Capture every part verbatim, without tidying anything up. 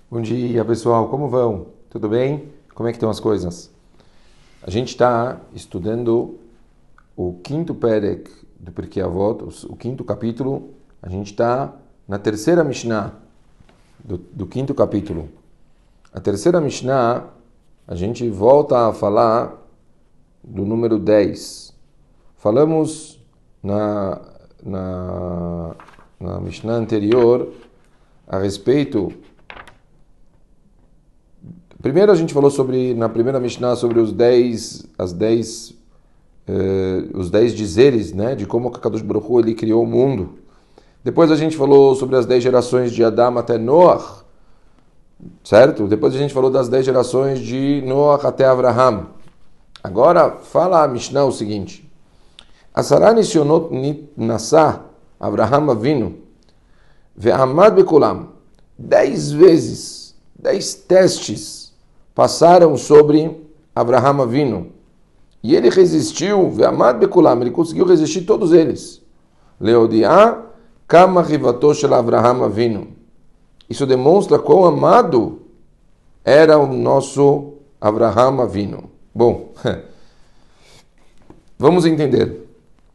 Bom dia, pessoal. Como vão? Tudo bem? Como é que estão as coisas? A gente está estudando o quinto Perek do Pirkei Avot, o quinto capítulo. A gente está na terceira Mishnah do, do quinto capítulo. A terceira Mishnah, a gente volta a falar do número dez. Falamos na, na, na Mishnah anterior a respeito. Primeiro a gente falou sobre, na primeira Mishnah, sobre os dez, as dez, eh, os dez dizeres, né, de como o Kadosh Baruch Hu, ele criou o mundo. Depois a gente falou sobre as dez gerações de Adam até Noach, certo? Depois a gente falou das dez gerações de Noach até Abraham. Agora fala a Mishnah o seguinte: Asara nisionot nasa Abraham Avinu ve'amad bekulam. Dez vezes, dez testes passaram sobre Abraham Avinu. E ele resistiu, ve'amad bekulam, ele conseguiu resistir todos eles. Leodiá kama rivato shel Abraham Avinu. Isso demonstra quão amado era o nosso Abraham Avinu. Bom, vamos entender.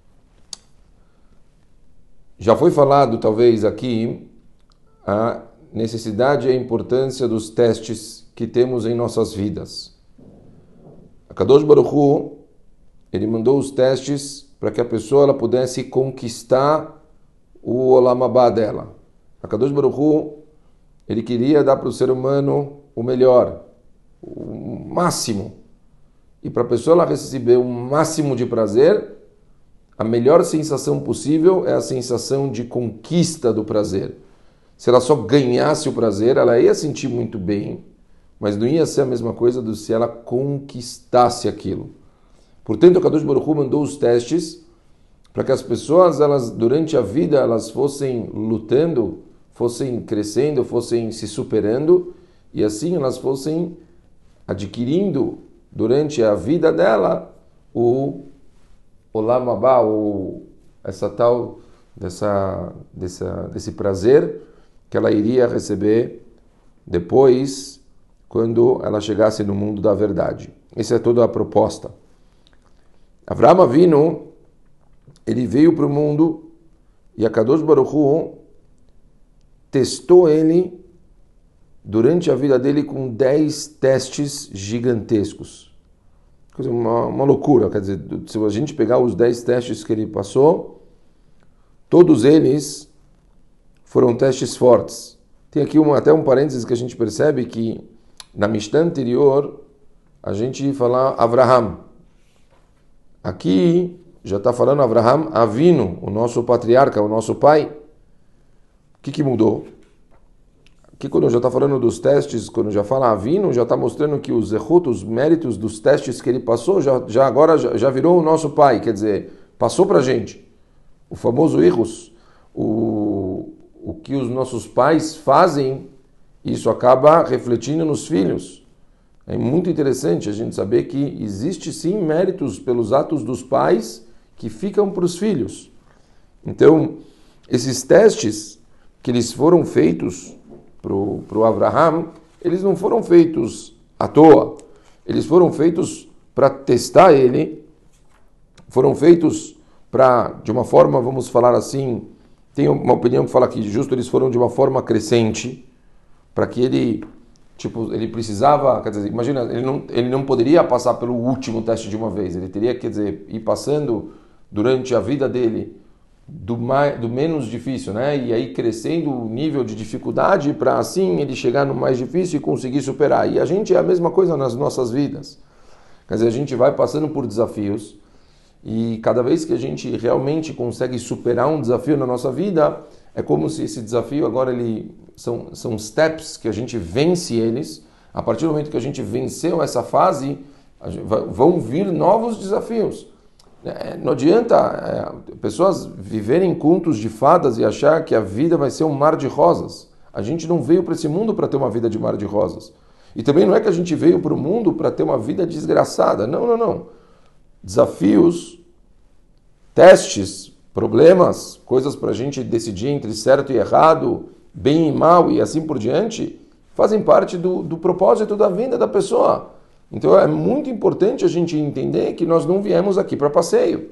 Já foi falado, talvez, aqui, a necessidade e a importância dos testes que temos em nossas vidas. A Kadosh Baruch Hu, ele mandou os testes para que a pessoa ela pudesse conquistar o Olam Abá dela. A Kadosh Baruch Hu, ele queria dar para o ser humano o melhor, o máximo. E para a pessoa ela receber o máximo de prazer, a melhor sensação possível é a sensação de conquista do prazer. Se ela só ganhasse o prazer, ela ia sentir muito bem, mas não ia ser a mesma coisa do se ela conquistasse aquilo. Portanto, o Kadosh Baruch Hu mandou os testes para que as pessoas, elas, durante a vida, elas fossem lutando, fossem crescendo, fossem se superando, e assim elas fossem adquirindo, durante a vida dela, o Olam Abá, o, essa tal, dessa, dessa, desse prazer que ela iria receber depois, quando ela chegasse no mundo da verdade. Essa é toda a proposta. Avraham Avinu, ele veio para o mundo e a Kadosh Baruch Hu testou ele durante a vida dele com dez testes gigantescos. Coisa, uma, uma loucura, quer dizer, se a gente pegar os dez testes que ele passou, todos eles foram testes fortes. Tem aqui uma, até um parênteses que a gente percebe que na Mishnah anterior a gente fala Avraham. Aqui já está falando Avraham Avinu, o nosso patriarca, o nosso pai. O que, que mudou? Aqui quando já está falando dos testes, quando já fala Avinu, já está mostrando que os zehut, os méritos dos testes que ele passou, já, já agora já, já virou o nosso pai, quer dizer, passou para a gente. O famoso Irus, o, o que os nossos pais fazem, isso acaba refletindo nos filhos. É muito interessante a gente saber que existe sim méritos pelos atos dos pais que ficam para os filhos. Então, esses testes que eles foram feitos para o Avraham, eles não foram feitos à toa. Eles foram feitos para testar ele, foram feitos para, de uma forma, vamos falar assim, tem uma opinião que fala que justo eles foram de uma forma crescente, para que ele, tipo, ele precisava, quer dizer, imagina, ele não, ele não poderia passar pelo último teste de uma vez, ele teria, quer dizer, ir passando durante a vida dele do, mais, do menos difícil, né? E aí crescendo o nível de dificuldade para assim ele chegar no mais difícil e conseguir superar. E a gente é a mesma coisa nas nossas vidas. Quer dizer, a gente vai passando por desafios e cada vez que a gente realmente consegue superar um desafio na nossa vida, é como se esse desafio agora ele são, são steps que a gente vence eles. A partir do momento que a gente venceu essa fase, vão vir novos desafios. Não adianta é, pessoas viverem contos de fadas e achar que a vida vai ser um mar de rosas. A gente não veio para esse mundo para ter uma vida de mar de rosas. E também não é que a gente veio para o mundo para ter uma vida desgraçada. Não, não, não. Desafios, testes, problemas, coisas para a gente decidir entre certo e errado, bem e mal e assim por diante, fazem parte do, do propósito da vida da pessoa. Então é muito importante a gente entender que nós não viemos aqui para passeio.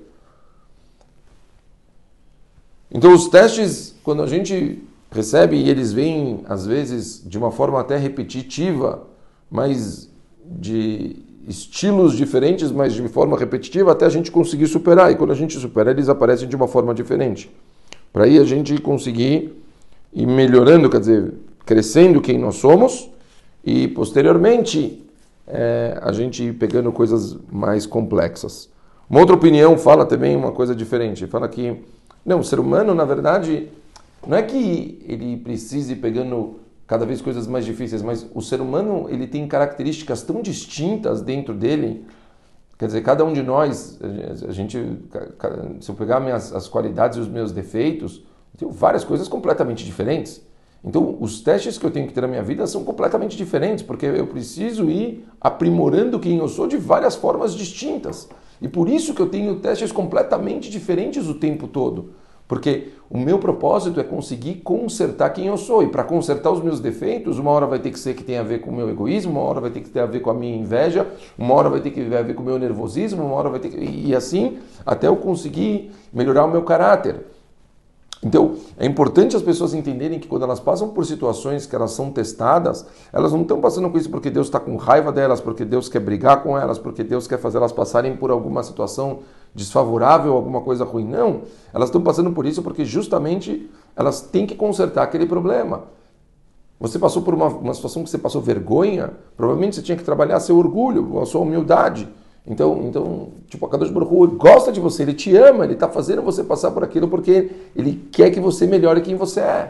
Então os testes, quando a gente recebe e eles vêm, às vezes, de uma forma até repetitiva, mas de estilos diferentes, mas de forma repetitiva, até a gente conseguir superar. E quando a gente supera, eles aparecem de uma forma diferente. Para aí a gente conseguir ir melhorando, quer dizer, crescendo quem nós somos e, posteriormente, é, a gente ir pegando coisas mais complexas. Uma outra opinião fala também uma coisa diferente. Fala que, não, o ser humano, na verdade, não é que ele precise ir pegando cada vez coisas mais difíceis, mas o ser humano ele tem características tão distintas dentro dele. Quer dizer, cada um de nós, a gente, se eu pegar minhas, as qualidades e os meus defeitos, eu tenho várias coisas completamente diferentes. Então, os testes que eu tenho que ter na minha vida são completamente diferentes, porque eu preciso ir aprimorando quem eu sou de várias formas distintas. E por isso que eu tenho testes completamente diferentes o tempo todo. Porque o meu propósito é conseguir consertar quem eu sou. E para consertar os meus defeitos, uma hora vai ter que ser que tem a ver com o meu egoísmo, uma hora vai ter que ter a ver com a minha inveja, uma hora vai ter que ter a ver com o meu nervosismo, uma hora vai ter que... E assim, até eu conseguir melhorar o meu caráter. Então, é importante as pessoas entenderem que quando elas passam por situações que elas são testadas, elas não estão passando com isso porque Deus está com raiva delas, porque Deus quer brigar com elas, porque Deus quer fazer elas passarem por alguma situação desfavorável, alguma coisa ruim. Não, elas estão passando por isso porque justamente elas têm que consertar aquele problema. Você passou por uma, uma situação que você passou vergonha, provavelmente você tinha que trabalhar seu orgulho, a sua humildade. Então, então, tipo, a Kadosh Baruch Hu gosta de você, ele te ama, ele está fazendo você passar por aquilo porque ele quer que você melhore quem você é.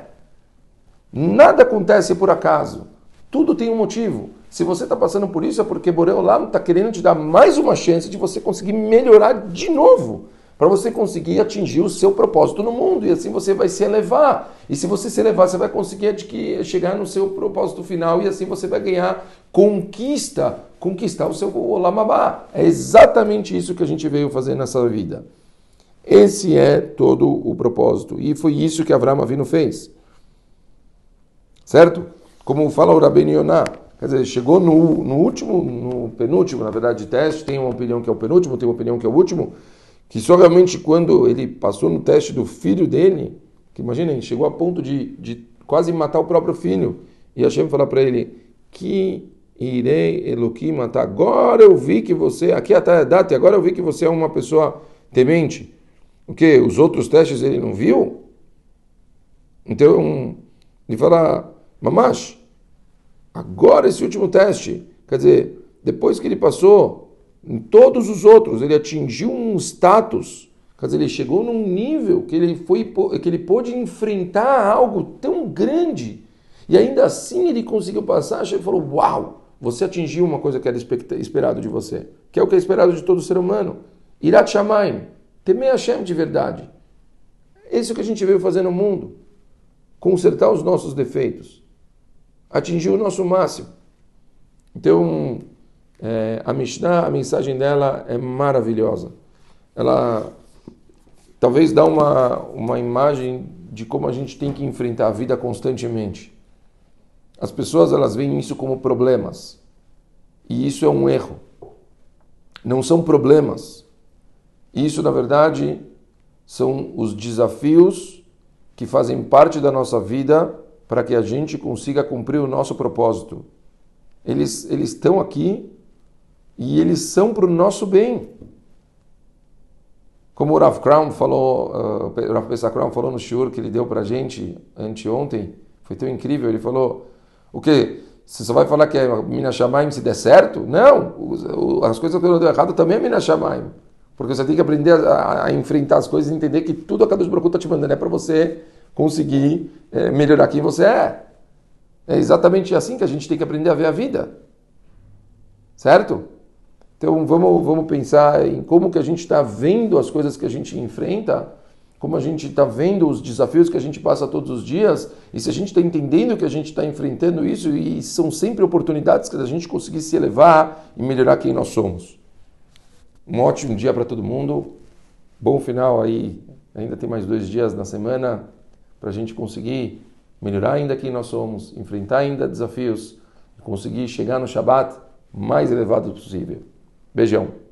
Nada acontece por acaso. Tudo tem um motivo. Se você está passando por isso é porque Borei Olam está querendo te dar mais uma chance de você conseguir melhorar de novo, para você conseguir atingir o seu propósito no mundo, e assim você vai se elevar. E se você se elevar, você vai conseguir adquirir, chegar no seu propósito final, e assim você vai ganhar conquista, conquistar o seu Olam Abá. É exatamente isso que a gente veio fazer nessa vida. Esse é todo o propósito. E foi isso que Avraham Avinu fez. Certo? Como fala o Rabbeinu Yonah, quer dizer, chegou no, no último, no penúltimo, na verdade, de teste, tem uma opinião que é o penúltimo, tem uma opinião que é o último, que só realmente quando ele passou no teste do filho dele, que imaginem, chegou a ponto de, de quase matar o próprio filho, e Hashem falar para ele, que irei Eloquim matar, agora eu vi que você, aqui até a data, agora eu vi que você é uma pessoa temente. O quê? Os outros testes ele não viu? Então, ele fala, Mamash, agora esse último teste, quer dizer, depois que ele passou, em todos os outros, ele atingiu um status, quer dizer, ele chegou num nível que ele, foi, que ele pôde enfrentar algo tão grande, e ainda assim ele conseguiu passar, ele falou, uau, você atingiu uma coisa que era esperado de você, que é o que é esperado de todo ser humano, Irat Shamayim, temer Hashem de verdade. Esse é o que a gente veio fazer no mundo, consertar os nossos defeitos, atingir o nosso máximo. Então, é, a Mishnah, a mensagem dela é maravilhosa. Ela talvez dá uma, uma imagem de como a gente tem que enfrentar a vida constantemente. As pessoas elas veem isso como problemas. E isso é um erro. Não são problemas. Isso, na verdade, são os desafios que fazem parte da nossa vida para que a gente consiga cumprir o nosso propósito. Eles, eles estão aqui e eles são para o nosso bem. Como o Rav Crown falou, uh, o Rav Pesach Crown falou no shiur que ele deu para a gente anteontem, foi tão incrível, ele falou, o quê? Você só vai falar que é Mina Shamayim se der certo? Não, o, o, as coisas que eu deu errado também é Mina Shamayim. Porque você tem que aprender a, a enfrentar as coisas e entender que tudo a Kadosh Baruch Hu está te mandando é para você conseguir é, melhorar quem você é. É exatamente assim que a gente tem que aprender a ver a vida. Certo? Então vamos, vamos pensar em como que a gente está vendo as coisas que a gente enfrenta, como a gente está vendo os desafios que a gente passa todos os dias, e se a gente está entendendo que a gente está enfrentando isso, e são sempre oportunidades que a gente conseguir se elevar e melhorar quem nós somos. Um ótimo dia para todo mundo, bom final aí, ainda tem mais dois dias na semana para a gente conseguir melhorar ainda quem nós somos, enfrentar ainda desafios, conseguir chegar no Shabat mais elevado possível. Beijão.